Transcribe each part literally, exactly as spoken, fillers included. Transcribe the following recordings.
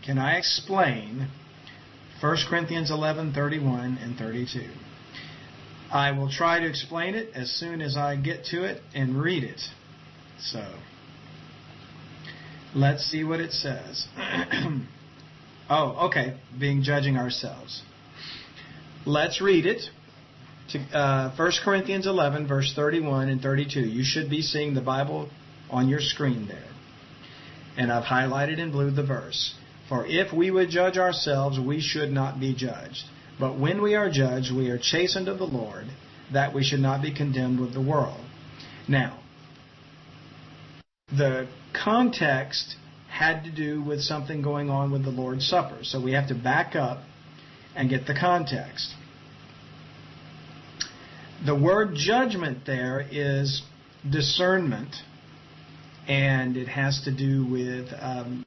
can I explain First Corinthians eleven, thirty-one and thirty-two? I will try to explain it as soon as I get to it and read it. So, let's see what it says. Oh, okay. Being judging ourselves. Let's read it. To, uh, First Corinthians eleven, verse thirty-one and thirty-two. You should be seeing the Bible on your screen there. And I've highlighted in blue the verse. For if we would judge ourselves, we should not be judged. But when we are judged, we are chastened of the Lord, that we should not be condemned with the world. Now, the context had to do with something going on with the Lord's Supper. So we have to back up and get the context. The word judgment there is discernment, and it has to do with um,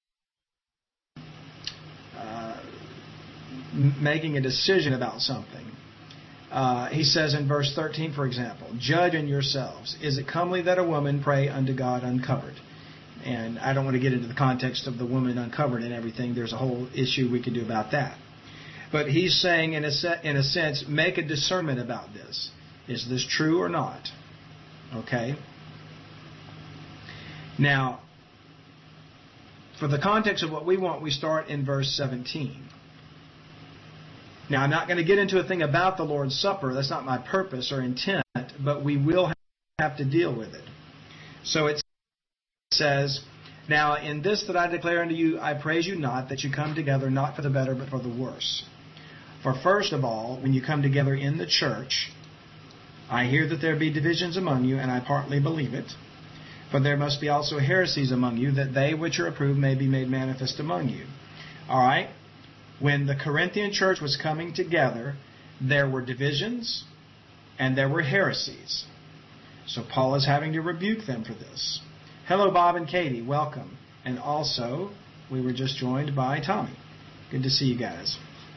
uh, making a decision about something. Uh, he says in verse thirteen, for example, judge in yourselves. Is it comely that a woman pray unto God uncovered? And I don't want to get into the context of the woman uncovered and everything. There's a whole issue we could do about that. But he's saying, in a, se- in a sense, make a discernment about this. Is this true or not? Okay? Now, for the context of what we want, we start in verse seventeen. Now, I'm not going to get into a thing about the Lord's Supper. That's not my purpose or intent, but we will have to deal with it. So it says, now in this that I declare unto you, I praise you not, that you come together not for the better, but for the worse. For first of all, when you come together in the church, I hear that there be divisions among you, and I partly believe it. For there must be also heresies among you, that they which are approved may be made manifest among you. All right? When the Corinthian church was coming together, there were divisions and there were heresies. So Paul is having to rebuke them for this. Hello, Bob and Katie. Welcome. And also, we were just joined by Tommy. Good to see you guys.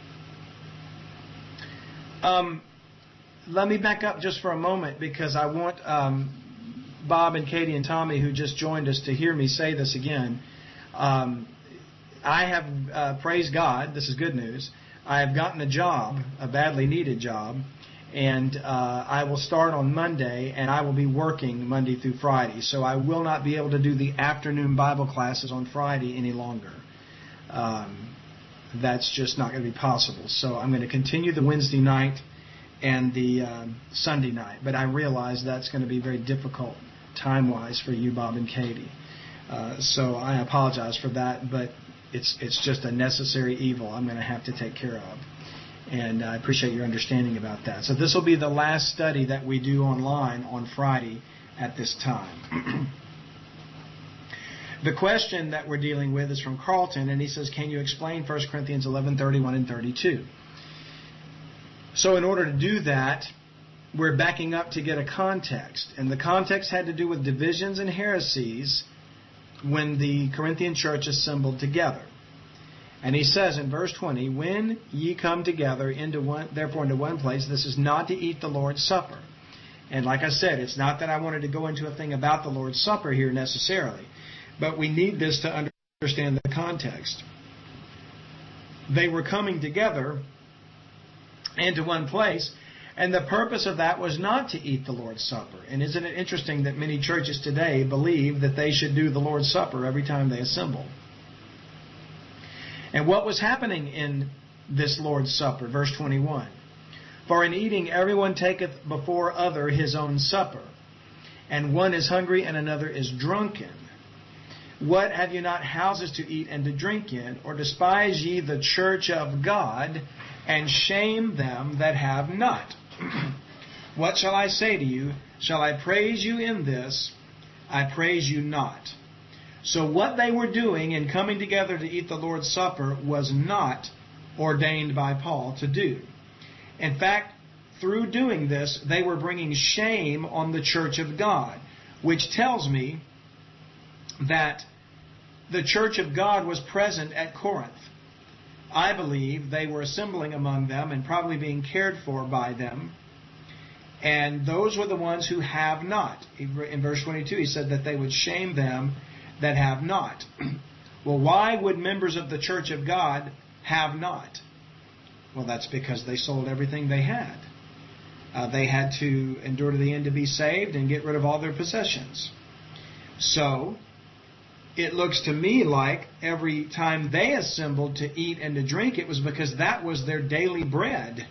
Um, let me back up just for a moment, because I want um, Bob and Katie and Tommy, who just joined us, to hear me say this again. Um, I have, uh, praise God, this is good news, I have gotten a job, a badly needed job, and uh, I will start on Monday, and I will be working Monday through Friday. So I will not be able to do the afternoon Bible classes on Friday any longer. Um, that's just not going to be possible. So I'm going to continue the Wednesday night and the um, Sunday night. But I realize that's going to be very difficult time-wise for you, Bob and Katie. Uh, so I apologize for that, but it's it's just a necessary evil I'm going to have to take care of. And I appreciate your understanding about that. So this will be the last study that we do online on Friday at this time. The question that we're dealing with is from Carlton, and he says, can you explain First Corinthians eleven, thirty-one and thirty-two? So in order to do that, we're backing up to get a context. And the context had to do with divisions and heresies when the Corinthian church assembled together. And he says in verse twenty, when ye come together into one, therefore into one place, this is not to eat the Lord's Supper. And like I said, it's not that I wanted to go into a thing about the Lord's Supper here necessarily, but we need this to understand the context. They were coming together into one place, and the purpose of that was not to eat the Lord's Supper. And isn't it interesting that many churches today believe that they should do the Lord's Supper every time they assemble? And what was happening in this Lord's Supper? Verse twenty-one. For in eating everyone taketh before other his own supper, and one is hungry and another is drunken. What, have you not houses to eat and to drink in? Or despise ye the church of God, and shame them that have not? What shall I say to you? Shall I praise you in this? I praise you not. So what they were doing in coming together to eat the Lord's Supper was not ordained by Paul to do. In fact, through doing this, they were bringing shame on the church of God, which tells me that the church of God was present at Corinth. I believe they were assembling among them and probably being cared for by them. And those were the ones who have not. In verse twenty-two, he said that they would shame them that have not. Well, why would members of the church of God have not? Well, that's because they sold everything they had. Uh, they had to endure to the end to be saved and get rid of all their possessions. So, it looks to me like every time they assembled to eat and to drink, it was because that was their daily bread.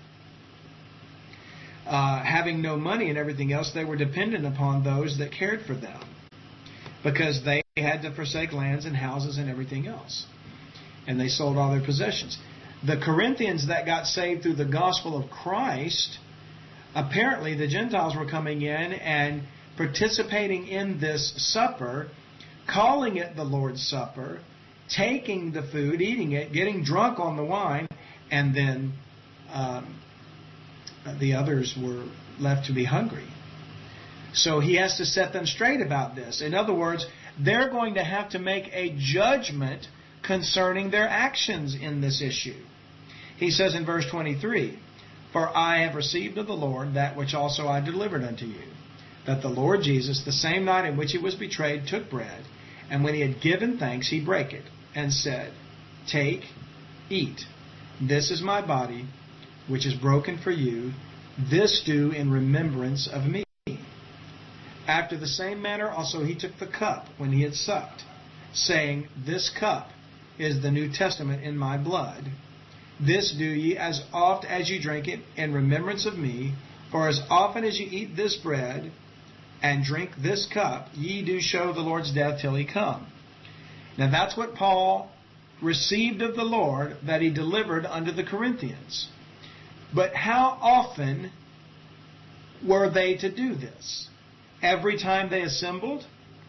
Uh, having no money and everything else, they were dependent upon those that cared for them, because they had to forsake lands and houses and everything else. And they sold all their possessions. The Corinthians that got saved through the gospel of Christ, apparently the Gentiles were coming in and participating in this supper, calling it the Lord's Supper, taking the food, eating it, getting drunk on the wine, and then um, the others were left to be hungry. So he has to set them straight about this. In other words, they're going to have to make a judgment concerning their actions in this issue. He says in verse twenty-three, "For I have received of the Lord that which also I delivered unto you, that the Lord Jesus, the same night in which he was betrayed, took bread, and when he had given thanks, he brake it, and said, Take, eat. This is my body, which is broken for you. This do in remembrance of me. After the same manner also he took the cup when he had supped, saying, This cup is the New Testament in my blood. This do ye as oft as ye drink it in remembrance of me. For as often as ye eat this bread and drink this cup, ye do show the Lord's death till he come." Now that's what Paul received of the Lord, that he delivered unto the Corinthians. But how often were they to do this? Every time they assembled?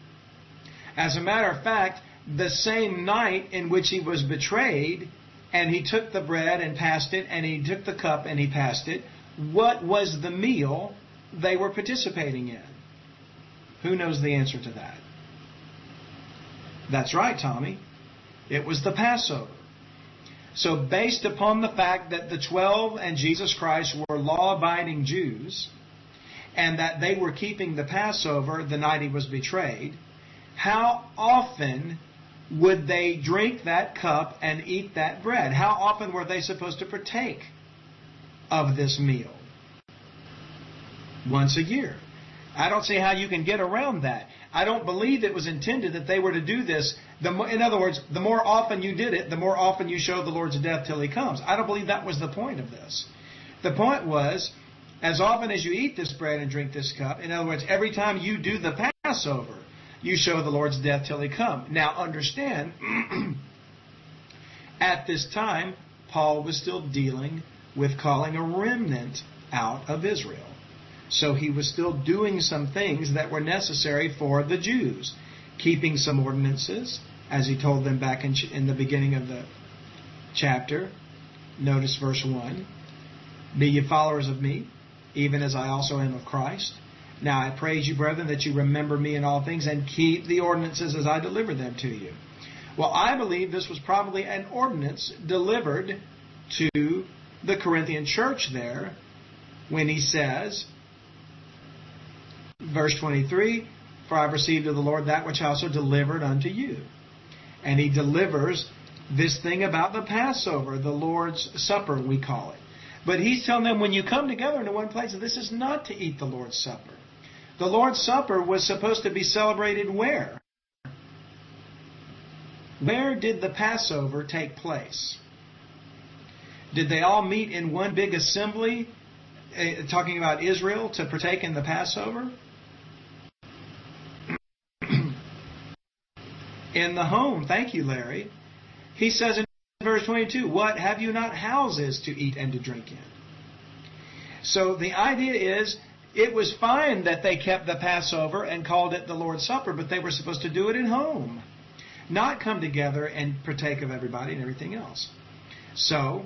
As a matter of fact, the same night in which he was betrayed, and he took the bread and passed it, and he took the cup and he passed it, what was the meal they were participating in? Who knows the answer to that? That's right, Tommy. It was the Passover. So based upon the fact that the twelve and Jesus Christ were law-abiding Jews, and that they were keeping the Passover the night he was betrayed, how often would they drink that cup and eat that bread? How often were they supposed to partake of this meal? Once a year. I don't see how you can get around that. I don't believe it was intended that they were to do this. The mo- in other words, the more often you did it, the more often you showed the Lord's death till he comes. I don't believe that was the point of this. The point was, as often as you eat this bread and drink this cup, in other words, every time you do the Passover, you show the Lord's death till he come. Now understand, at this time, Paul was still dealing with calling a remnant out of Israel. So he was still doing some things that were necessary for the Jews. Keeping some ordinances, as he told them back in, in the beginning of the chapter. Notice verse one. "Be ye followers of me, even as I also am of Christ. Now I praise you, brethren, that you remember me in all things, and keep the ordinances as I deliver them to you." Well, I believe this was probably an ordinance delivered to the Corinthian church there, when he says, verse twenty-three, "For I have received of the Lord that which I also delivered unto you." And he delivers this thing about the Passover, the Lord's Supper, we call it. But he's telling them, when you come together into one place, this is not to eat the Lord's Supper. The Lord's Supper was supposed to be celebrated where? Where did the Passover take place? Did they all meet in one big assembly, uh, talking about Israel, to partake in the Passover? In the home. Thank you, Larry. He says in verse twenty-two, "What, have you not houses to eat and to drink in?" So the idea is, it was fine that they kept the Passover and called it the Lord's Supper, but they were supposed to do it at home, not come together and partake of everybody and everything else. So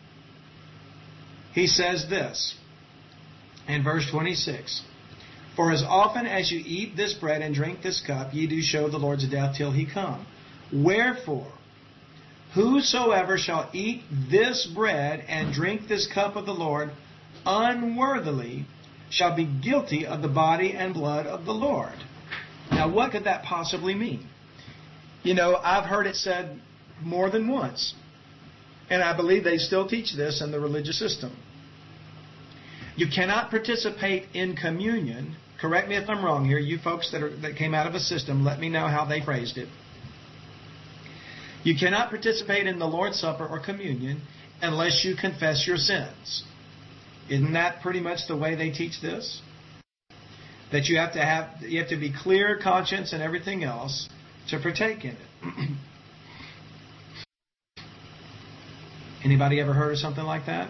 he says this in verse twenty-six, "For as often as you eat this bread and drink this cup, ye do show the Lord's death till he come. Wherefore, whosoever shall eat this bread and drink this cup of the Lord unworthily shall be guilty of the body and blood of the Lord." Now, what could that possibly mean? You know, I've heard it said more than once, and I believe they still teach this in the religious system. You cannot participate in communion. Correct me if I'm wrong here. You folks that are that came out of a system, let me know how they phrased it. You cannot participate in the Lord's Supper or communion unless you confess your sins. Isn't that pretty much the way they teach this? That you have to have you have to be clear conscience and everything else to partake in it. Anybody ever heard of something like that?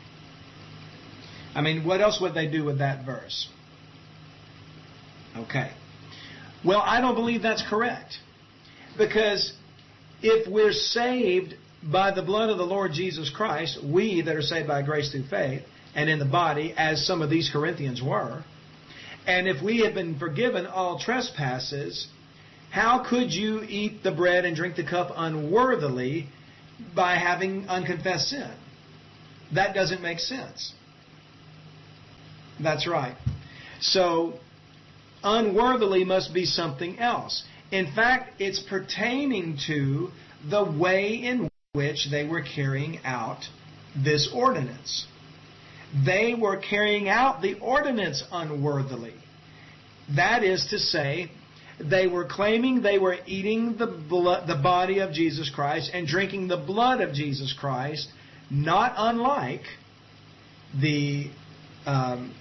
I mean, what else would they do with that verse? Okay. Well, I don't believe that's correct. Because if we're saved by the blood of the Lord Jesus Christ, we that are saved by grace through faith, and in the body, as some of these Corinthians were, and if we have been forgiven all trespasses, how could you eat the bread and drink the cup unworthily by having unconfessed sin? That doesn't make sense. That's right. So, unworthily must be something else. In fact, it's pertaining to the way in which they were carrying out this ordinance. They were carrying out the ordinance unworthily. That is to say, they were claiming they were eating the blood, the body of Jesus Christ and drinking the blood of Jesus Christ, not unlike the um,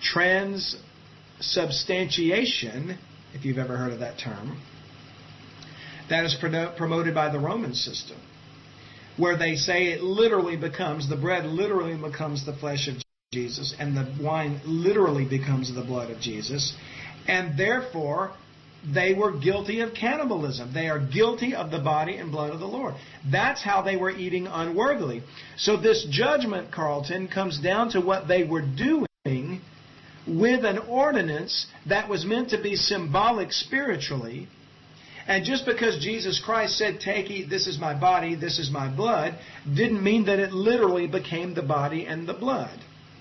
transubstantiation, if you've ever heard of that term, that is promoted by the Roman system, where they say it literally becomes, the bread literally becomes the flesh of Jesus, and the wine literally becomes the blood of Jesus, and therefore they were guilty of cannibalism. They are guilty of the body and blood of the Lord. That's how they were eating unworthily. So this judgment, Carlton, comes down to what they were doing with an ordinance that was meant to be symbolic spiritually. And just because Jesus Christ said, take, eat, this is my body, this is my blood, didn't mean that it literally became the body and the blood.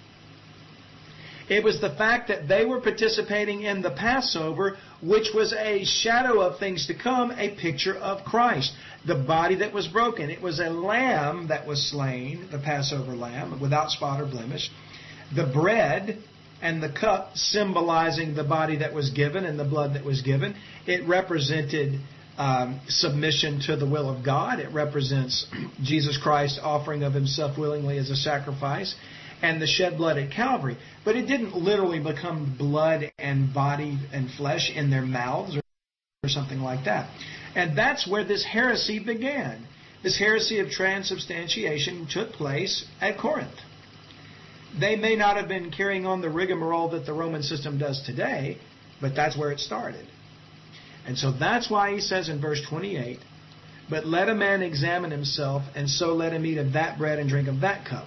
It was the fact that they were participating in the Passover, which was a shadow of things to come, a picture of Christ. The body that was broken. It was a lamb that was slain, the Passover lamb, without spot or blemish. The bread and the cup symbolizing the body that was given and the blood that was given. It represented um, submission to the will of God. It represents Jesus Christ offering of himself willingly as a sacrifice, and the shed blood at Calvary. But it didn't literally become blood and body and flesh in their mouths or, or something like that. And that's where this heresy began. This heresy of transubstantiation took place at Corinth. They may not have been carrying on the rigmarole that the Roman system does today, but that's where it started. And so that's why he says in verse twenty-eight, but let a man examine himself, and so let him eat of that bread and drink of that cup.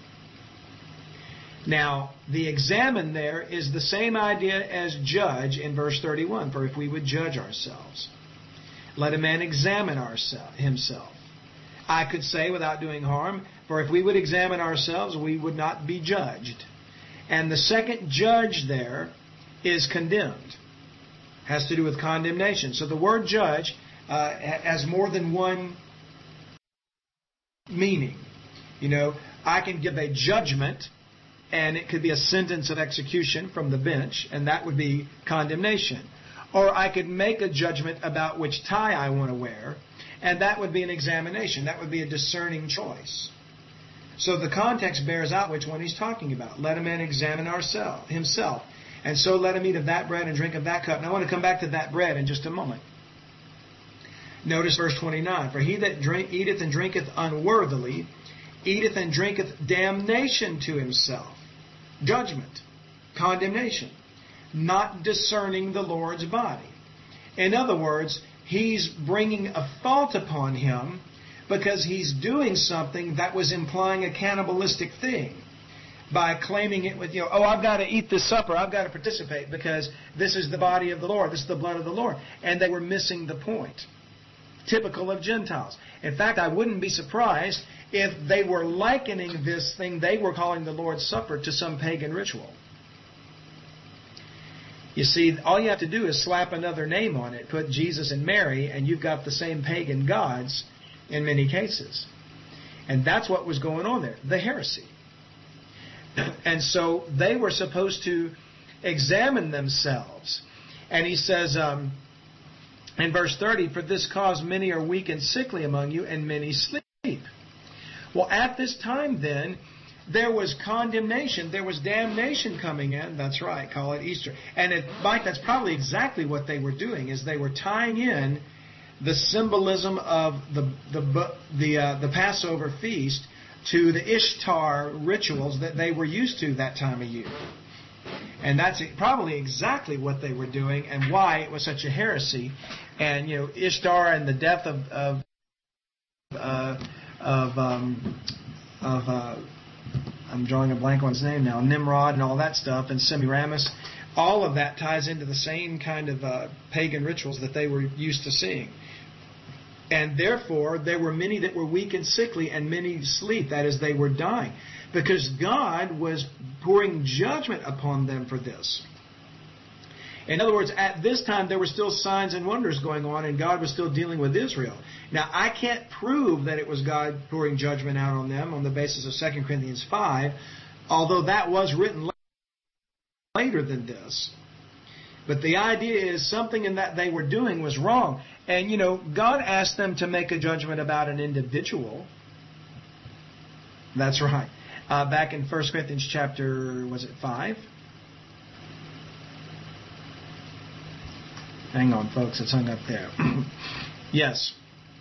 Now, the examine there is the same idea as judge in verse thirty-one, for if we would judge ourselves. Let a man examine ourselves, himself. I could say without doing harm, for if we would examine ourselves, we would not be judged. And the second judge there is condemned. Has to do with condemnation. So the word judge uh, has more than one meaning. You know, I can give a judgment, and it could be a sentence of execution from the bench, and that would be condemnation. Or I could make a judgment about which tie I want to wear, and that would be an examination. That would be a discerning choice. So the context bears out which one he's talking about. Let a man examine ourselves, himself, and so let him eat of that bread and drink of that cup. And I want to come back to that bread in just a moment. Notice verse twenty-nine. For he that drink, eateth and drinketh unworthily, eateth and drinketh damnation to himself. Judgment. Condemnation. Not discerning the Lord's body. In other words, he's bringing a fault upon him because he's doing something that was implying a cannibalistic thing by claiming it with, you know, oh, I've got to eat this supper, I've got to participate because this is the body of the Lord, this is the blood of the Lord. And they were missing the point. Typical of Gentiles. In fact, I wouldn't be surprised if they were likening this thing they were calling the Lord's Supper to some pagan ritual. You see, all you have to do is slap another name on it, put Jesus and Mary, and you've got the same pagan gods in many cases. And that's what was going on there, the heresy. And so they were supposed to examine themselves. And he says um, in verse thirty, for this cause many are weak and sickly among you, and many sleep. Well, at this time then, there was condemnation, there was damnation coming in. That's right, call it Easter. And it, Mike, that's probably exactly what they were doing, is they were tying in the symbolism of the the the, uh, the Passover feast to the Ishtar rituals that they were used to that time of year. And that's probably exactly what they were doing and why it was such a heresy. And, you know, Ishtar and the death of of uh, of um, of uh, I'm drawing a blank on his name now, Nimrod and all that stuff, and Semiramis, all of that ties into the same kind of uh, pagan rituals that they were used to seeing. And therefore, there were many that were weak and sickly, and many sleep, that is, they were dying, because God was pouring judgment upon them for this. In other words, at this time, there were still signs and wonders going on, and God was still dealing with Israel. Now, I can't prove that it was God pouring judgment out on them on the basis of Second Corinthians five, although that was written later than this. But the idea is something in that they were doing was wrong. And, you know, God asked them to make a judgment about an individual. That's right. Uh, back in First Corinthians chapter, was it five? Hang on, folks. It's hung up there. Yes.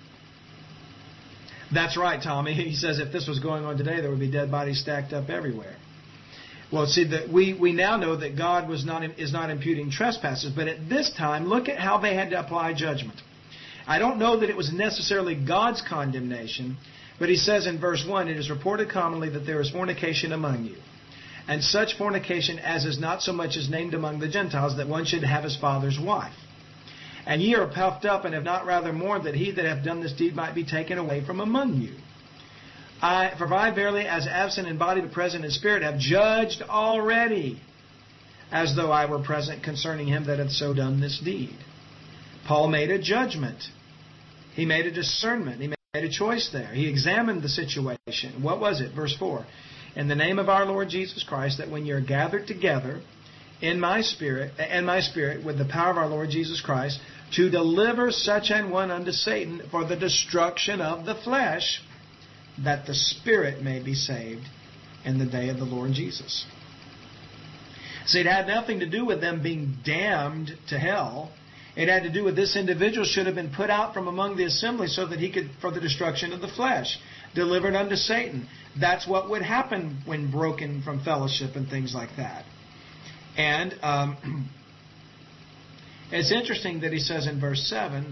That's right, Tommy. He says if this was going on today, there would be dead bodies stacked up everywhere. Well, see, that we, we now know that God was not is not imputing trespasses, but at this time, look at how they had to apply judgment. I don't know that it was necessarily God's condemnation, but he says in verse one, it is reported commonly that there is fornication among you, and such fornication as is not so much as named among the Gentiles, that one should have his father's wife. And ye are puffed up, and have not rather mourned that he that hath done this deed might be taken away from among you. I, for I verily, as absent in body but present in spirit, have judged already, as though I were present concerning him that hath so done this deed. Paul made a judgment. He made a discernment. He made a choice there. He examined the situation. What was it? Verse four. In the name of our Lord Jesus Christ, that when you are gathered together in my spirit, and my spirit, with the power of our Lord Jesus Christ, to deliver such an one unto Satan for the destruction of the flesh, that the spirit may be saved in the day of the Lord Jesus. See, it had nothing to do with them being damned to hell. It had to do with this individual should have been put out from among the assembly so that he could, for the destruction of the flesh, delivered unto Satan. That's what would happen when broken from fellowship and things like that. And um, it's interesting that he says in verse seven,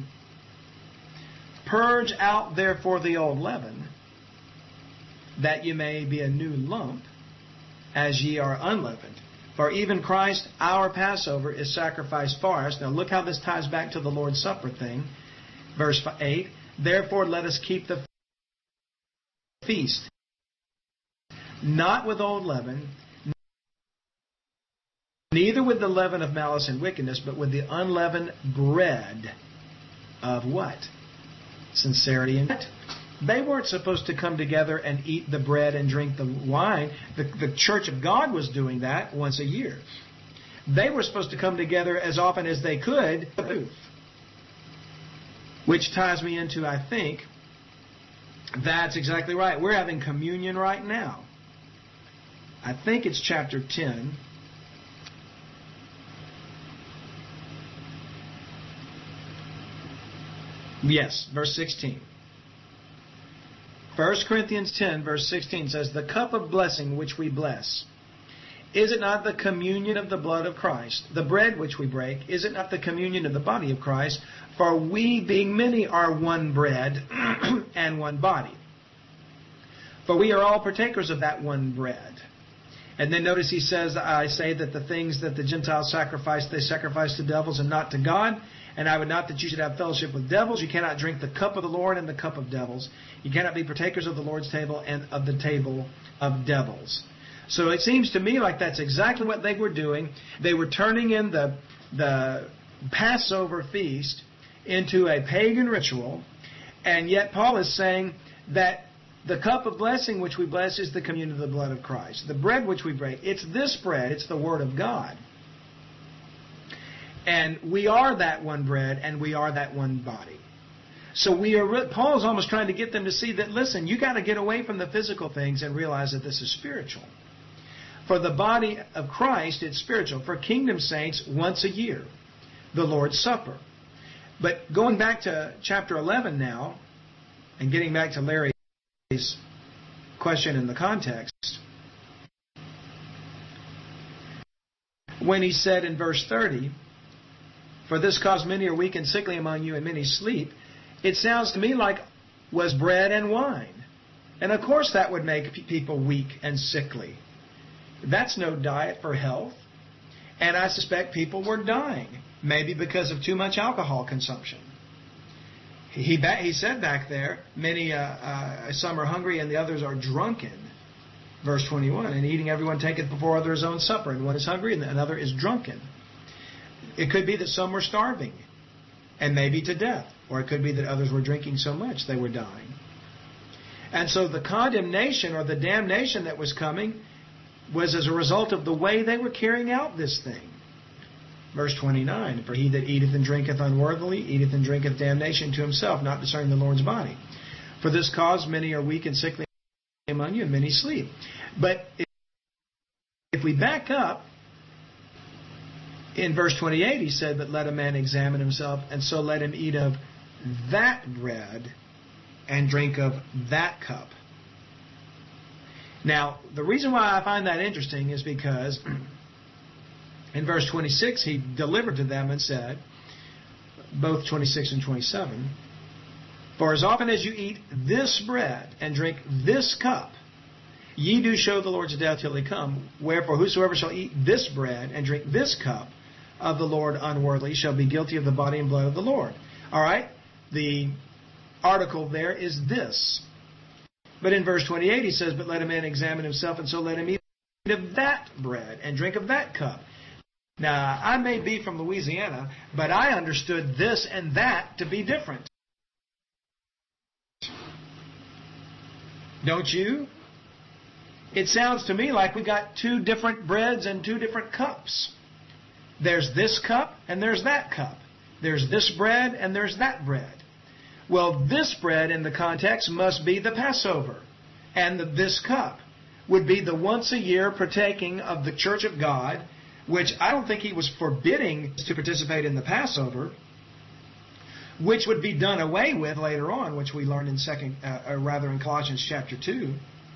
purge out therefore the old leaven, that ye may be a new lump, as ye are unleavened. For even Christ, our Passover, is sacrificed for us. Now look how this ties back to the Lord's Supper thing. Verse eight, therefore let us keep the feast, not with old leaven, neither with the leaven of malice and wickedness, but with the unleavened bread of what? Sincerity and they weren't supposed to come together and eat the bread and drink the wine. The, the Church of God was doing that once a year. They were supposed to come together as often as they could, which ties me into, I think, that's exactly right. We're having communion right now. I think it's chapter ten. Yes, verse sixteen. First Corinthians ten, verse sixteen says, the cup of blessing which we bless, is it not the communion of the blood of Christ? The bread which we break, is it not the communion of the body of Christ? For we, being many, are one bread and one body. For we are all partakers of that one bread. And then notice he says, I say that the things that the Gentiles sacrifice, they sacrifice to devils and not to God. And I would not that you should have fellowship with devils. You cannot drink the cup of the Lord and the cup of devils. You cannot be partakers of the Lord's table and of the table of devils. So it seems to me like that's exactly what they were doing. They were turning in the the Passover feast into a pagan ritual, and yet Paul is saying that the cup of blessing which we bless is the communion of the blood of Christ. The bread which we break, it's this bread, it's the Word of God. And we are that one bread, and we are that one body. So we are. Paul's almost trying to get them to see that, listen, you got to get away from the physical things and realize that this is spiritual. For the body of Christ, it's spiritual. For kingdom saints, once a year, the Lord's Supper. But going back to chapter eleven now, and getting back to Larry's question in the context, when he said in verse thirty, for this cause many are weak and sickly among you, and many sleep, it sounds to me like was bread and wine. And of course that would make people weak and sickly. That's no diet for health. And I suspect people were dying, maybe because of too much alcohol consumption. He he said back there, many uh, uh, some are hungry and the others are drunken. Verse twenty-one, and eating everyone taketh before other his own supper, and one is hungry and another is drunken. It could be that some were starving, and maybe to death. Or it could be that others were drinking so much they were dying. And so the condemnation or the damnation that was coming was as a result of the way they were carrying out this thing. Verse twenty-nine, for he that eateth and drinketh unworthily, eateth and drinketh damnation to himself, not discerning the Lord's body. For this cause many are weak and sickly among you, and many sleep. But if we back up, in verse twenty-eight he said, but let a man examine himself, and so let him eat of that bread and drink of that cup. Now, the reason why I find that interesting is because in verse twenty-six, he delivered to them and said, both twenty-six and twenty-seven, for as often as you eat this bread and drink this cup, ye do show the Lord's death till he come. Wherefore, whosoever shall eat this bread and drink this cup of the Lord unworthily shall be guilty of the body and blood of the Lord. All right? The article there is this. But in verse twenty-eight he says, but let a man examine himself, and so let him eat of that bread and drink of that cup. Now, I may be from Louisiana, but I understood this and that to be different. Don't you? It sounds to me like we got two different breads and two different cups. There's this cup and there's that cup. There's this bread and there's that bread. Well, this bread in the context must be the Passover. And the, this cup would be the once a year partaking of the church of God, which I don't think he was forbidding to participate in the Passover, which would be done away with later on, which we learned in second, uh, or rather in Colossians chapter two.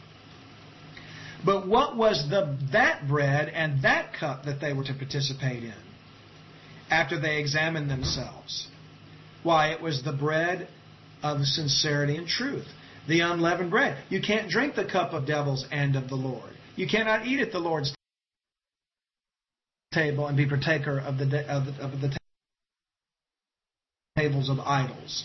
But what was the that bread and that cup that they were to participate in after they examined themselves? Why, it was the bread of sincerity and truth, the unleavened bread. You can't drink the cup of devils and of the Lord. You cannot eat at the Lord's table and be partaker of the of the, of the tables of idols.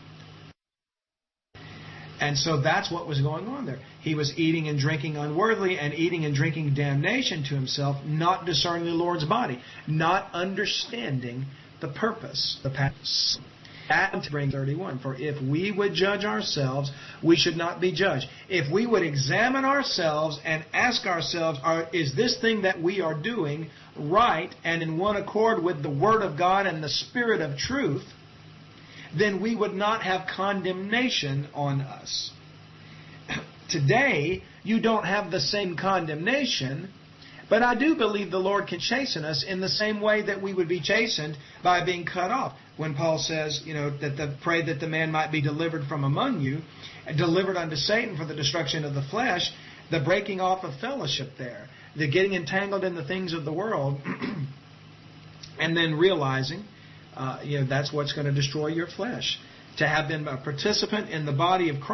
And so that's what was going on there. He was eating and drinking unworthily and eating and drinking damnation to himself, not discerning the Lord's body, not understanding the purpose, the purpose. That brings thirty-one. For if we would judge ourselves, we should not be judged. If we would examine ourselves and ask ourselves, are, is this thing that we are doing right and in one accord with the Word of God and the Spirit of truth, then we would not have condemnation on us. Today, you don't have the same condemnation, but I do believe the Lord can chasten us in the same way that we would be chastened by being cut off. When Paul says, you know, that the pray that the man might be delivered from among you, delivered unto Satan for the destruction of the flesh, the breaking off of fellowship there, the getting entangled in the things of the world, and then realizing, uh, you know, that's what's going to destroy your flesh. To have been a participant in the body of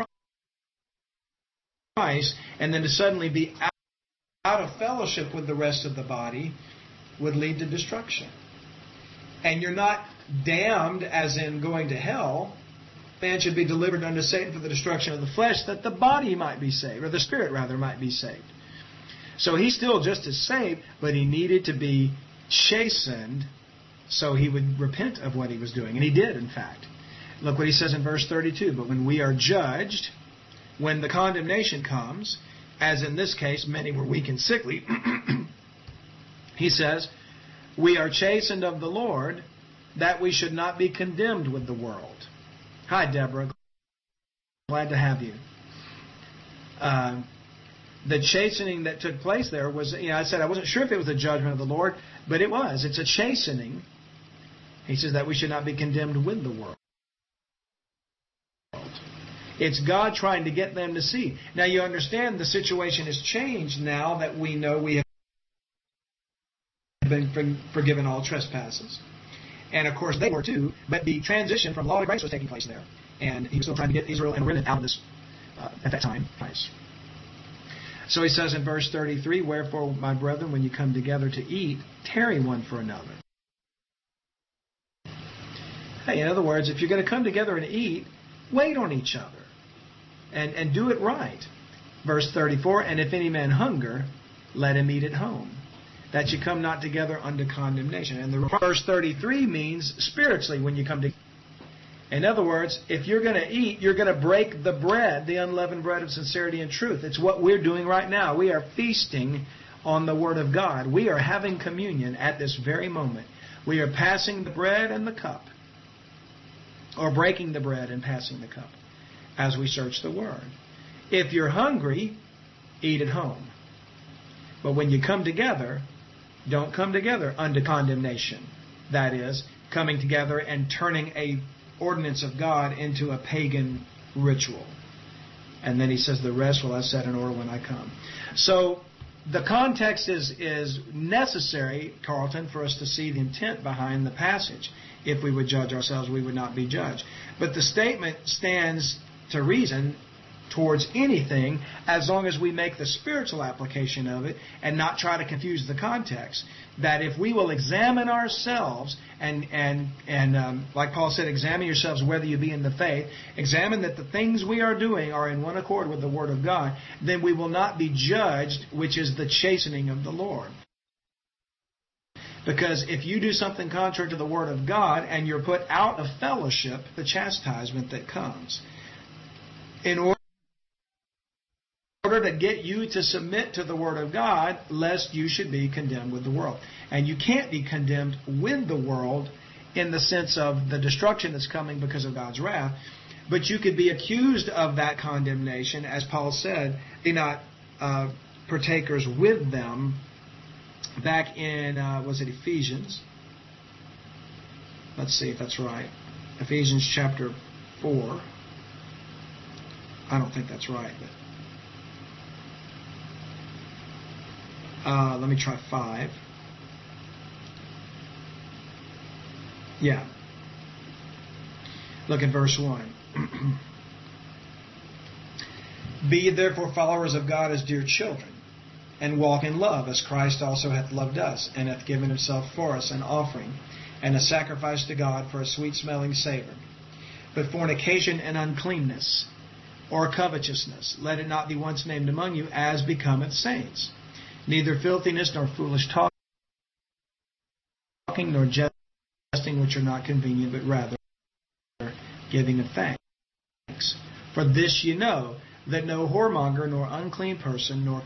Christ, and then to suddenly be out out of fellowship with the rest of the body would lead to destruction. And you're not damned as in going to hell. Man should be delivered unto Satan for the destruction of the flesh, that the body might be saved, or the spirit rather might be saved. So he's still just as saved, but he needed to be chastened so he would repent of what he was doing. And he did, in fact. Look what he says in verse thirty-two. But when we are judged, when the condemnation comes, as in this case many were weak and sickly, he says, we are chastened of the Lord, that we should not be condemned with the world. Hi, Deborah. Glad to have you. Uh, the chastening that took place there was, you know, I said I wasn't sure if it was a judgment of the Lord, but it was. It's a chastening. He says that we should not be condemned with the world. It's God trying to get them to see. Now you understand the situation has changed now that we know we have been forgiven all trespasses. And of course they were too, but the transition from law to grace was taking place there. And he was still trying to get Israel and remnant out of this uh, at that time. Nice. So he says in verse thirty-three, wherefore, my brethren, when you come together to eat, tarry one for another. Hey, in other words, if you're going to come together and eat, wait on each other. And, and do it right. Verse thirty-four, and if any man hunger, let him eat at home, that you come not together unto condemnation. And the verse thirty-three means spiritually when you come together. In other words, if you're going to eat, you're going to break the bread, the unleavened bread of sincerity and truth. It's what we're doing right now. We are feasting on the Word of God. We are having communion at this very moment. We are passing the bread and the cup, or breaking the bread and passing the cup, as we search the Word. If you're hungry, eat at home. But when you come together, don't come together unto condemnation. That is, coming together and turning a ordinance of God into a pagan ritual. And then he says, the rest will I set in order when I come. So the context is, is necessary, Carlton, for us to see the intent behind the passage. If we would judge ourselves, we would not be judged. But the statement stands to reason towards anything as long as we make the spiritual application of it and not try to confuse the context. That if we will examine ourselves and, and, and um, like Paul said, examine yourselves whether you be in the faith, examine that the things we are doing are in one accord with the Word of God, then we will not be judged, which is the chastening of the Lord. Because if you do something contrary to the Word of God and you're put out of fellowship, the chastisement that comes. In order to get you to submit to the Word of God, lest you should be condemned with the world. And you can't be condemned with the world in the sense of the destruction that's coming because of God's wrath, but you could be accused of that condemnation, as Paul said, be not uh, partakers with them. Back in, uh, was it Ephesians? Let's see if that's right. Ephesians chapter four. I don't think that's right, but Uh, let me try five. Yeah. Look at verse one. Be ye therefore followers of God as dear children, and walk in love, as Christ also hath loved us, and hath given himself for us an offering, and a sacrifice to God for a sweet-smelling savour. But fornication and uncleanness, or covetousness, let it not be once named among you, as becometh saints. Neither filthiness, nor foolish talking, nor jesting, which are not convenient, but rather giving of thanks. For this ye know, that no whoremonger, nor unclean person, nor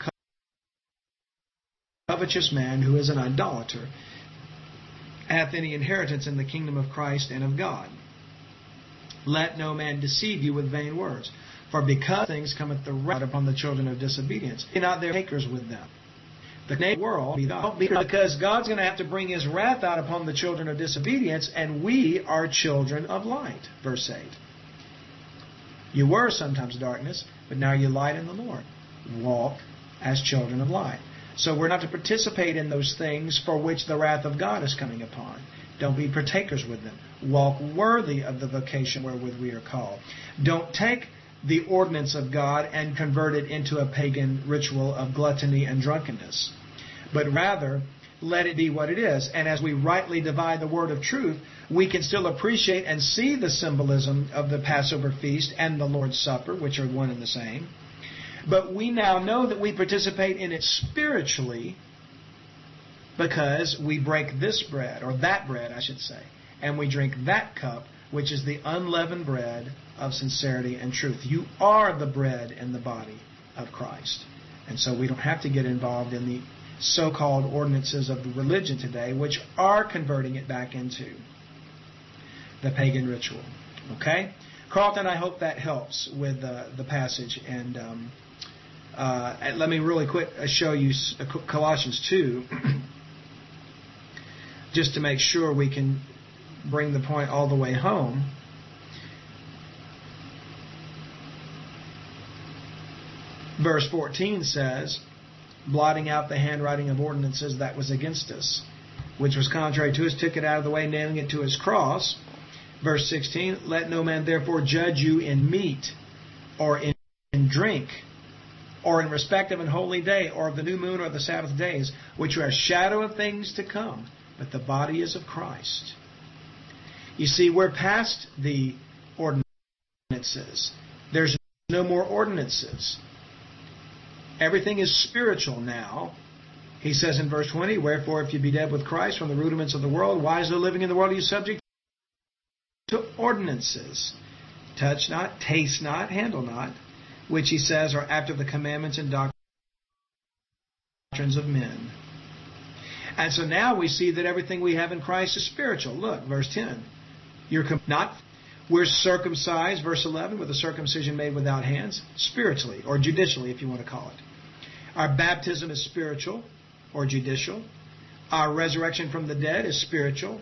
covetous man, who is an idolater, hath any inheritance in the kingdom of Christ and of God. Let no man deceive you with vain words. For because things cometh the wrath upon the children of disobedience, be not their takers with them. The world, because God's going to have to bring His wrath out upon the children of disobedience, and we are children of light. Verse eight. You were sometimes darkness, but now you light in the Lord. Walk as children of light. So we're not to participate in those things for which the wrath of God is coming upon. Don't be partakers with them. Walk worthy of the vocation wherewith we are called. Don't take the ordinance of God and convert it into a pagan ritual of gluttony and drunkenness, but rather let it be what it is. And as we rightly divide the word of truth, we can still appreciate and see the symbolism of the Passover feast and the Lord's Supper, which are one and the same. But we now know that we participate in it spiritually because we break this bread, or that bread, I should say, and we drink that cup, which is the unleavened bread of sincerity and truth. You are the bread and the body of Christ. And so we don't have to get involved in the so-called ordinances of the religion today, which are converting it back into the pagan ritual. Okay? Carlton, I hope that helps with uh, the passage. And, um, uh, and let me really quick show you Colossians two, just to make sure we can bring the point all the way home. Verse fourteen says, blotting out the handwriting of ordinances that was against us, which was contrary to us, took it out of the way, nailing it to his cross. Verse sixteen, let no man therefore judge you in meat, or in, in drink, or in respect of an holy day, or of the new moon, or the Sabbath days, which are a shadow of things to come, but the body is of Christ. You see, we're past the ordinances. There's no more ordinances. Everything is spiritual now. He says in verse twenty, wherefore if you be dead with Christ from the rudiments of the world, why is there living in the world are you subject to ordinances? Touch not, taste not, handle not, which he says are after the commandments and doctrines of men. And so now we see that everything we have in Christ is spiritual. Look, verse ten. You're not, we're circumcised, verse eleven, with a circumcision made without hands, spiritually, or judicially, if you want to call it. Our baptism is spiritual, or judicial. Our resurrection from the dead is spiritual.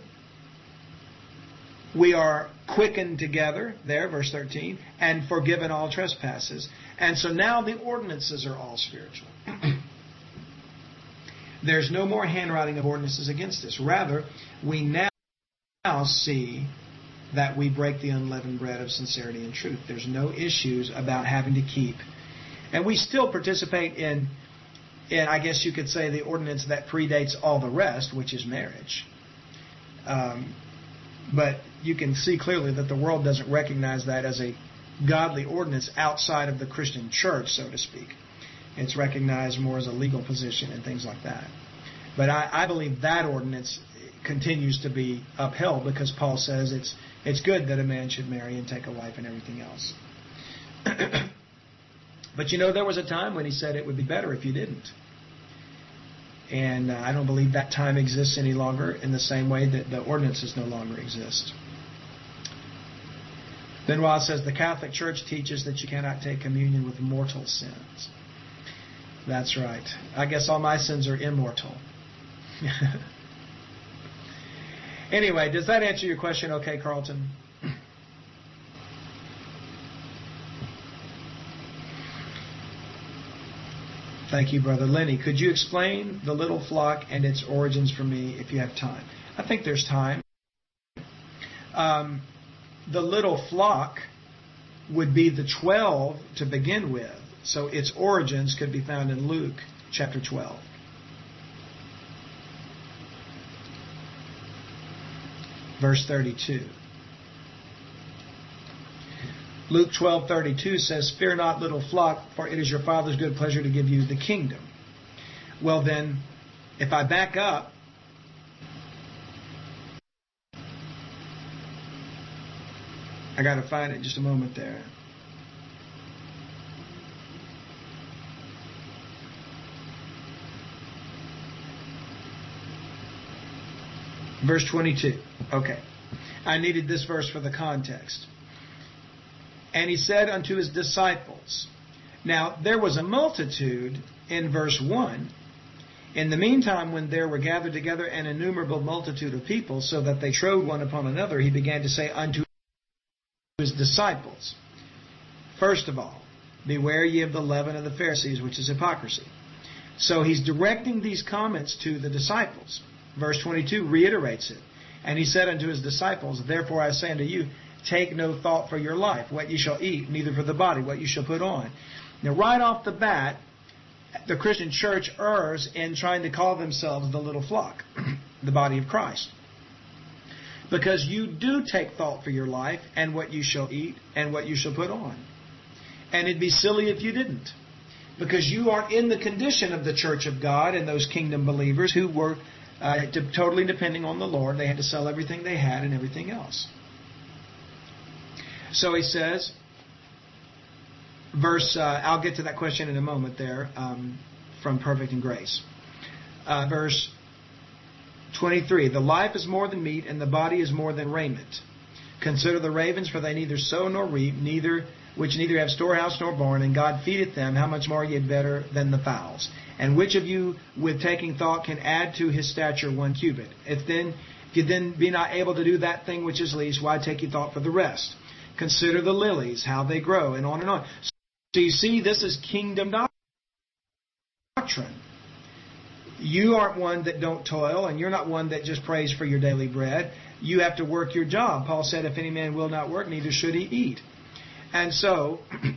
We are quickened together, there, verse thirteen, and forgiven all trespasses. And so now the ordinances are all spiritual. There's no more handwriting of ordinances against us. Rather, we now see that we break the unleavened bread of sincerity and truth. There's no issues about having to keep. And we still participate in, in, I guess you could say, the ordinance that predates all the rest, which is marriage. Um, but you can see clearly that the world doesn't recognize that as a godly ordinance outside of the Christian church, so to speak. It's recognized more as a legal position and things like that. But I, I believe that ordinance continues to be upheld because Paul says it's it's good that a man should marry and take a wife and everything else. But you know, there was a time when he said it would be better if you didn't. And uh, I don't believe that time exists any longer in the same way that the ordinances no longer exist. Benoit says the Catholic Church teaches that you cannot take communion with mortal sins. That's right. I guess all my sins are immortal. Anyway, does that answer your question okay, Carlton? Thank you, Brother Lenny. Could you explain the little flock and its origins for me if you have time? I think there's time. Um, the little flock would be the twelve to begin with. So its origins could be found in Luke chapter twelve. Verse thirty-two. Luke twelve thirty-two says, fear not, little flock, for it is your Father's good pleasure to give you the kingdom. Well then, if I back up, I got to find it just a moment there. Verse twenty-two. Okay. I needed this verse for the context. And he said unto his disciples. Now, there was a multitude in verse one. In the meantime, when there were gathered together an innumerable multitude of people, so that they trode one upon another, he began to say unto his disciples, first of all, beware ye of the leaven of the Pharisees, which is hypocrisy. So he's directing these comments to the disciples. Verse twenty-two reiterates it. And he said unto his disciples, therefore I say unto you, take no thought for your life, what ye shall eat, neither for the body, what ye shall put on. Now, right off the bat, the Christian church errs in trying to call themselves the little flock, the body of Christ. Because you do take thought for your life and what you shall eat and what you shall put on. And it'd be silly if you didn't. Because you are in the condition of the church of God and those kingdom believers who were uh, to, totally depending on the Lord. They had to sell everything they had and everything else. So he says, verse, uh, I'll get to that question in a moment there, um, from Perfect in Grace. Uh, verse twenty-three, the life is more than meat, and the body is more than raiment. Consider the ravens, for they neither sow nor reap, neither which neither have storehouse nor barn, and God feedeth them. How much more ye better than the fowls? And which of you, with taking thought, can add to his stature one cubit? If then, if you then be not able to do that thing which is least, why take ye thought for the rest? Consider the lilies, how they grow, and on and on. So you see, this is kingdom doctrine. You aren't one that don't toil, and you're not one that just prays for your daily bread. You have to work your job. Paul said, if any man will not work, neither should he eat. And so,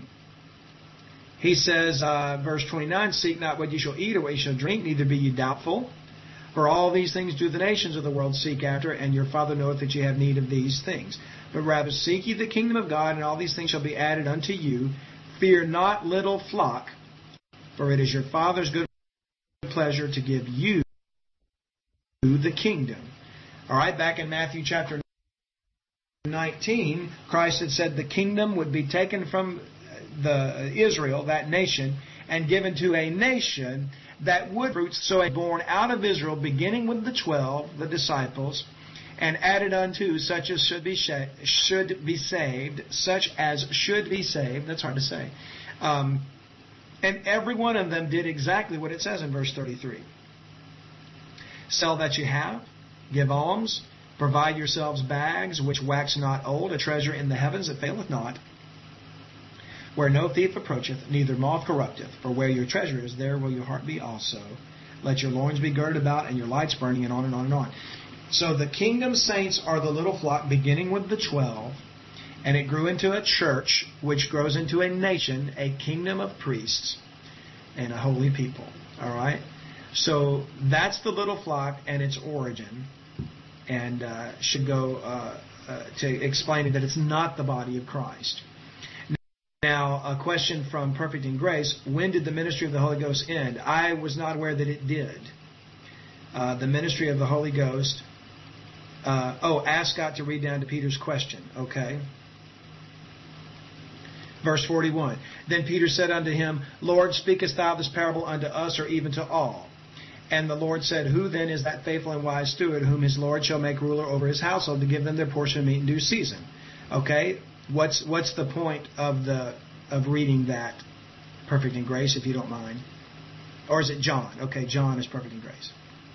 he says, uh, verse twenty-nine, seek not what ye shall eat or what ye shall drink, neither be ye doubtful. For all these things do the nations of the world seek after, and your Father knoweth that ye have need of these things. But rather seek ye the kingdom of God, and all these things shall be added unto you. Fear not, little flock, for it is your Father's good pleasure to give you the kingdom. All right, back in Matthew chapter nineteen, Christ had said the kingdom would be taken from the Israel, that nation, and given to a nation that would fruit. So a born out of Israel, beginning with the twelve, the disciples, and added unto such as should be sh- should be saved, such as should be saved. That's hard to say. Um, And every one of them did exactly what it says in verse thirty-three. Sell that you have, give alms, provide yourselves bags which wax not old, a treasure in the heavens that faileth not, where no thief approacheth, neither moth corrupteth. For where your treasure is, there will your heart be also. Let your loins be girded about, and your lights burning, and on and on and on. So the kingdom saints are the little flock, beginning with the twelve, and it grew into a church, which grows into a nation, a kingdom of priests, and a holy people. All right? So that's the little flock and its origin, and uh, should go uh, uh, to explain that it's not the body of Christ. Now, a question from Perfect in Grace, when did the ministry of the Holy Ghost end? I was not aware that it did. Uh, the ministry of the Holy Ghost. Uh, oh, ask Scott to read down to Peter's question. Okay. Verse forty-one. Then Peter said unto him, Lord, speakest thou this parable unto us, or even to all? And the Lord said, Who then is that faithful and wise steward, whom his Lord shall make ruler over his household, to give them their portion of meat in due season? Okay. What's what's the point of the of reading that Perfect in Grace, if you don't mind? Or is it John? Okay, John is Perfect in Grace.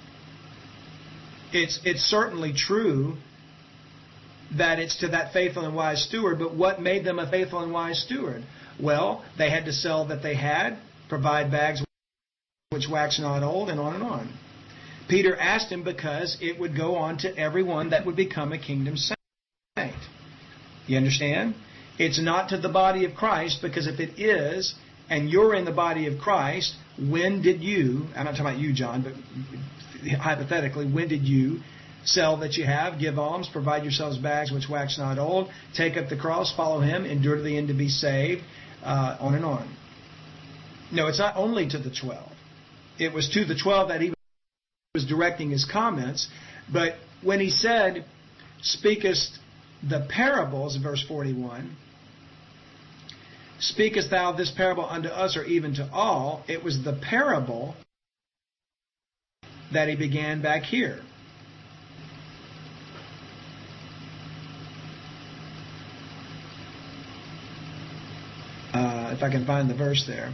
It's it's certainly true that it's to that faithful and wise steward, but what made them a faithful and wise steward? Well, they had to sell that they had, provide bags which wax not old, and on and on. Peter asked him because it would go on to everyone that would become a kingdom saint. You understand? It's not to the body of Christ, because if it is, and you're in the body of Christ, when did you, I'm not talking about you, John, but hypothetically, when did you sell that you have, give alms, provide yourselves bags which wax not old, take up the cross, follow him, endure to the end to be saved, uh, on and on. No, it's not only to the twelve. It was to the twelve that he was directing his comments, but when he said, speakest the parables, verse forty-one, speakest thou this parable unto us, or even to all? It was the parable that he began back here. Uh, if I can find the verse there.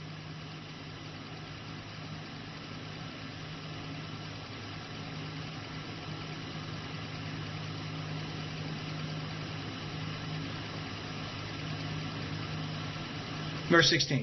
Verse sixteen.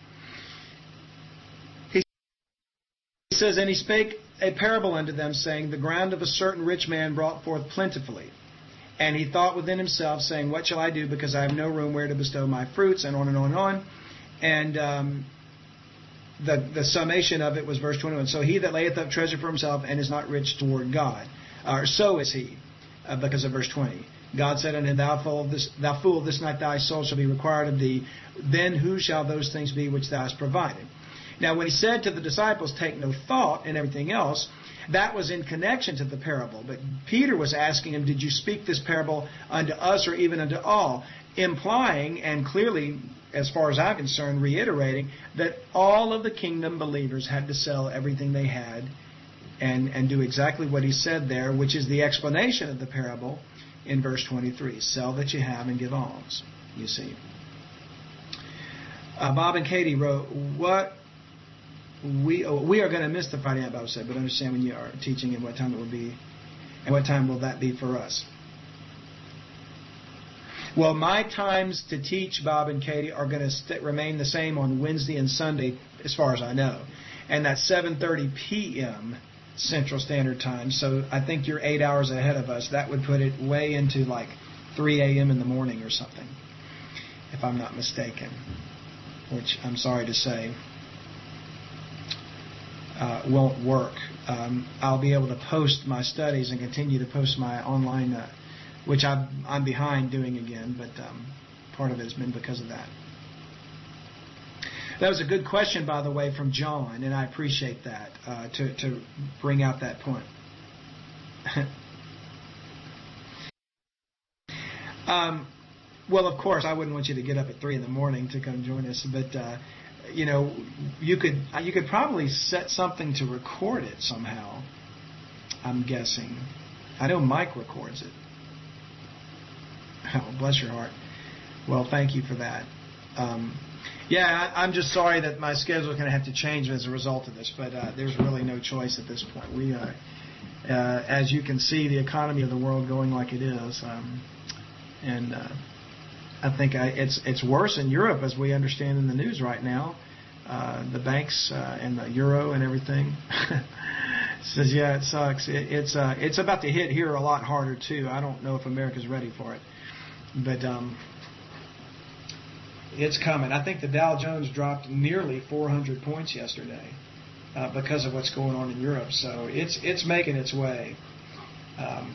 He says, And he spake a parable unto them, saying, The ground of a certain rich man brought forth plentifully. And he thought within himself, saying, What shall I do, because I have no room where to bestow my fruits, and on and on and on. And um, the, the summation of it was verse twenty-one. So he that layeth up treasure for himself, and is not rich toward God. Or so is he, uh, because of verse twenty. God said unto him, Thou fool, this, thou fool, this night thy soul shall be required of thee. Then who shall those things be which thou hast provided? Now when he said to the disciples, Take no thought, and everything else, That was in connection to the parable. But Peter was asking him, did you speak this parable unto us or even unto all? Implying, and clearly, as far as I'm concerned, reiterating, that all of the kingdom believers had to sell everything they had and, and do exactly what he said there, which is the explanation of the parable in verse twenty-three. Sell that you have and give alms, you see. Uh, Bob and Katie wrote, what we oh, we are going to miss the Friday Night Bible Study, but understand when you are teaching and what time it will be, and what time will that be for us. Well, my times to teach, Bob and Katie, are going to st- remain the same on Wednesday and Sunday, as far as I know. And that's seven thirty p.m. Central Standard Time. So I think you're eight hours ahead of us. That would put it way into like three a.m. in the morning or something, if I'm not mistaken. Which I'm sorry to say uh, won't work. Um, I'll be able to post my studies and continue to post my online uh, which I'm, I'm behind doing again, but um, part of it has been because of that. That was a good question, by the way, from John, and I appreciate that, uh, to, to bring out that point. um, well, of course, I wouldn't want you to get up at three in the morning to come join us, but, uh, you know, you could you could probably set something to record it somehow, I'm guessing. I know Mike records it. Oh, bless your heart. Well, thank you for that. Um, yeah, I, I'm just sorry that my schedule is going to have to change as a result of this, but uh, there's really no choice at this point. We, uh, uh, as you can see, the economy of the world going like it is, um, and uh, I think I, it's it's worse in Europe, as we understand in the news right now. Uh, the banks uh, and the euro and everything. Says, yeah, it sucks. It, it's uh, it's about to hit here a lot harder too. I don't know if America's ready for it. But um, it's coming. I think the Dow Jones dropped nearly four hundred points yesterday uh, because of what's going on in Europe. So it's it's making its way. Um,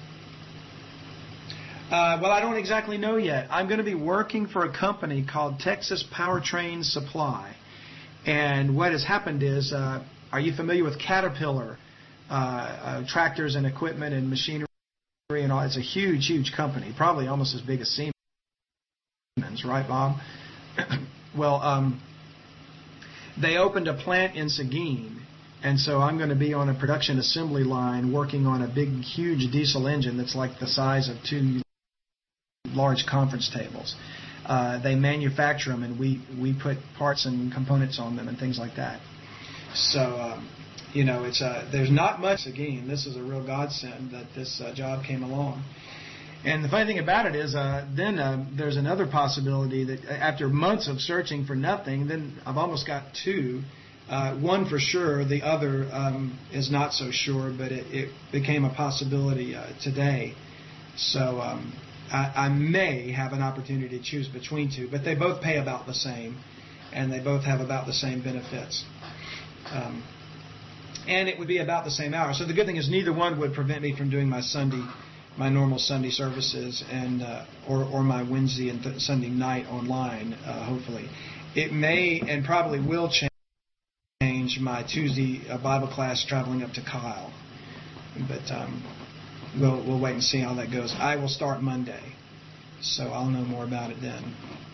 uh, well, I don't exactly know yet. I'm going to be working for a company called Texas Powertrain Supply. And what has happened is, uh, are you familiar with Caterpillar uh, uh, tractors and equipment and machinery? And all? It's a huge, huge company, probably almost as big as Siemens, right, Bob? well, um, they opened a plant in Seguin, and so I'm going to be on a production assembly line working on a big, huge diesel engine that's like the size of two large conference tables. Uh, they manufacture them, and we, we put parts and components on them and things like that. So... Um, You know, it's uh, there's not much. Again, this is a real godsend that this uh, job came along. And the funny thing about it is, uh, then uh, there's another possibility that after months of searching for nothing, then I've almost got two. Uh, one for sure, the other um, is not so sure, but it, it became a possibility uh, today. So um, I, I may have an opportunity to choose between two, but they both pay about the same, and they both have about the same benefits. Um, And it would be about the same hour. So the good thing is neither one would prevent me from doing my Sunday, my normal Sunday services, and uh, or or my Wednesday and th- Sunday night online. Uh, hopefully, it may and probably will change my Tuesday uh, Bible class traveling up to Kyle. But um, we'll we'll wait and see how that goes. I will start Monday, so I'll know more about it then.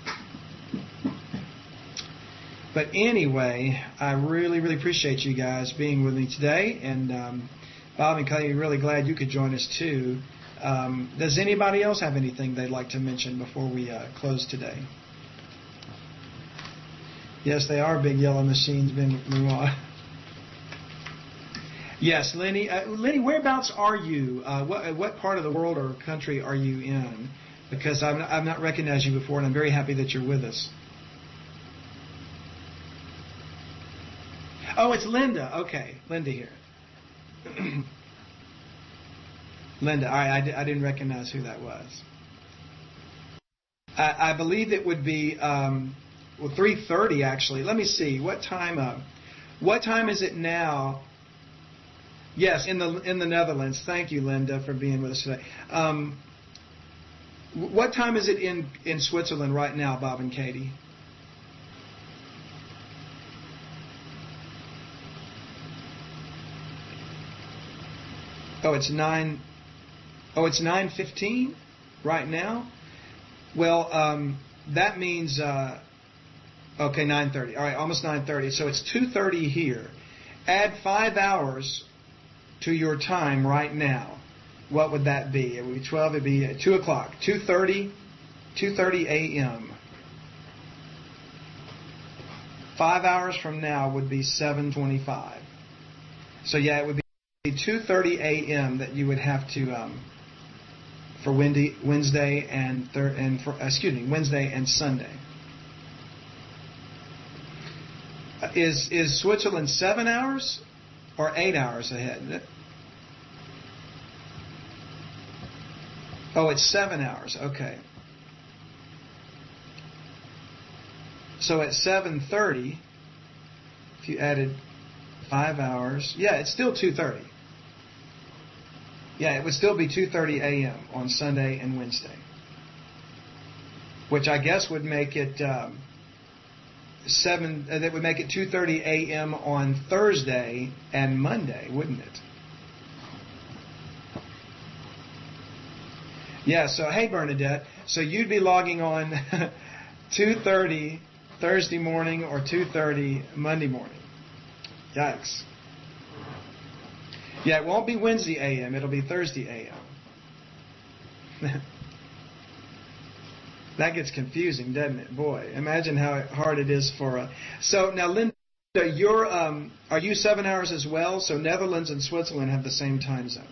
But anyway, I really, really appreciate you guys being with me today. And um, Bob and Kelly, really glad you could join us too. Um, does anybody else have anything they'd like to mention before we uh, close today? Yes, they are big yellow machines, Benoit. Yes, Lenny. Uh, Lenny, whereabouts are you? Uh, what, what part of the world or country are you in? Because I've not, I've not recognized you before, and I'm very happy that you're with us. Oh, it's Linda. Okay, Linda here. Linda, all right, I, I didn't recognize who that was. I, I believe it would be um, well three thirty actually. Let me see what time. Uh, what time is it now? Yes, in the in the Netherlands. Thank you, Linda, for being with us today. Um, what time is it in in Switzerland right now, Bob and Katie? Oh, it's nine. Oh, it's nine fifteen right now. Well, um, that means uh, okay, nine thirty. All right, almost nine thirty. So it's two thirty here. Add five hours to your time right now. What would that be? It would be twelve. It'd be two o'clock. Two thirty. Two thirty a.m. Five hours from now would be seven twenty-five. So yeah, it would be two thirty a.m. that you would have to um, for Wednesday and thir- and for excuse me Wednesday and Sunday. Is is Switzerland seven hours or eight hours ahead? Oh, it's seven hours. Okay. So at seven thirty, if you added five hours, yeah, it's still two thirty. Yeah, it would still be two thirty a.m. on Sunday and Wednesday, which I guess would make it um, seven. Uh, that would make it two thirty a.m. on Thursday and Monday, wouldn't it? Yeah. So hey, Bernadette. So you'd be logging on two thirty Thursday morning or two thirty Monday morning. Yikes. Yeah, it won't be Wednesday a m. It'll be Thursday a m. That gets confusing, doesn't it? Boy, imagine how hard it is for... Uh, so now, Linda, you're, um, are you seven hours as well? So Netherlands and Switzerland have the same time zone.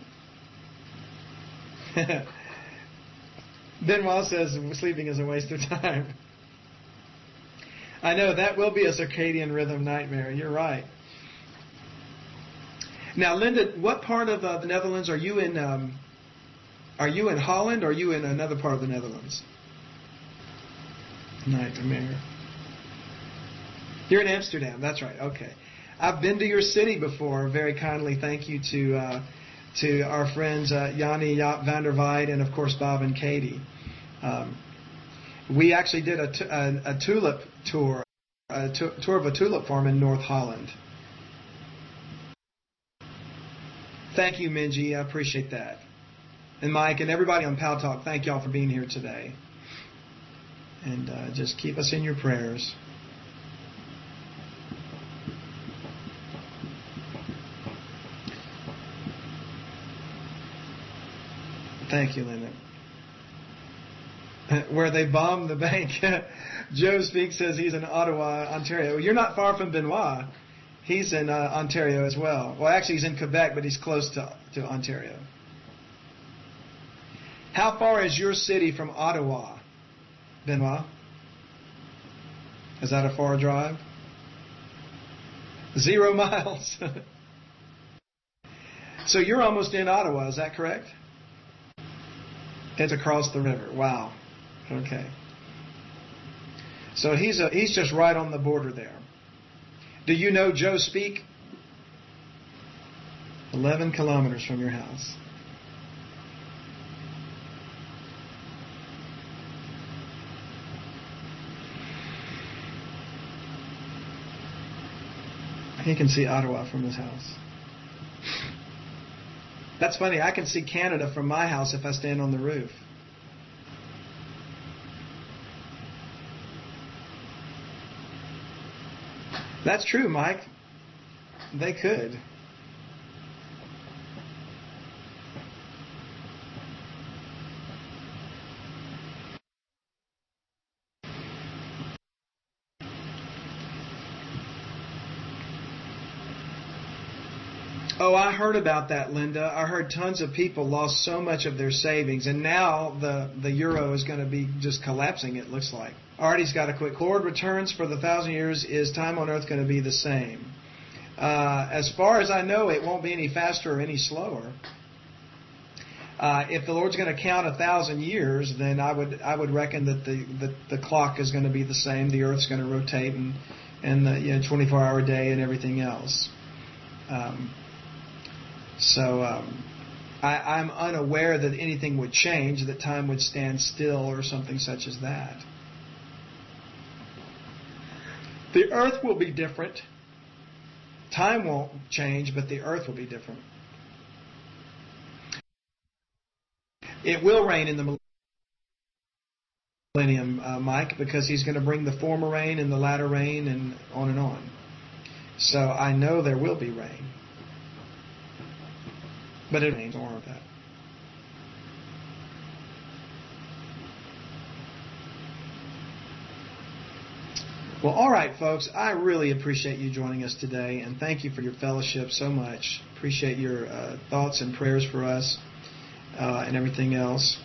Benoit says sleeping is a waste of time. I know, that will be a circadian rhythm nightmare. You're right. Now, Linda, what part of uh, the Netherlands are you in? Um, are you in Holland or are you in another part of the Netherlands? Nightmare. You're in Amsterdam. That's right. Okay. I've been to your city before. Very kindly thank you to uh, to our friends uh, Yanni van der Weide and, of course, Bob and Katie. Um, we actually did a, t- a, a tulip tour, a t- tour of a tulip farm in North Holland. Thank you, Minji. I appreciate that. And Mike and everybody on Pal Talk, thank y'all for being here today. And uh, just keep us in your prayers. Thank you, Linda. Where they bombed the bank. Joe Speak says he's in Ottawa, Ontario. You're not far from Benoit. He's in uh, Ontario as well. Well, actually, he's in Quebec, but he's close to, to Ontario. How far is your city from Ottawa, Benoit? Is that a far drive? Zero miles. So you're almost in Ottawa, is that correct? It's across the river. Wow. Okay. So he's a, he's just right on the border there. Do you know Joe Speak? Eleven kilometers from your house. He can see Ottawa from his house. That's funny. I can see Canada from my house if I stand on the roof. That's true, Mike. They could. Oh, I heard about that, Linda. I heard tons of people lost so much of their savings, and now the, the euro is going to be just collapsing, it looks like. Artie's got a quick. Lord returns for the thousand years. Is time on earth going to be the same? Uh, as far as I know, it won't be any faster or any slower. Uh, if the Lord's going to count a thousand years, then I would I would reckon that the, the, the clock is going to be the same. The earth's going to rotate, and and the you know, twenty-four hour day and everything else. Um, so um, I, I'm unaware that anything would change, that time would stand still or something such as that. The earth will be different. Time won't change, but the earth will be different. It will reign in the millennium, uh, Mike, because he's going to bring the former rain and the latter rain and on and on. So I know there will be rain. But it rains more of that. Well, all right, folks. I really appreciate you joining us today, and thank you for your fellowship so much. Appreciate your uh, thoughts and prayers for us uh, and everything else.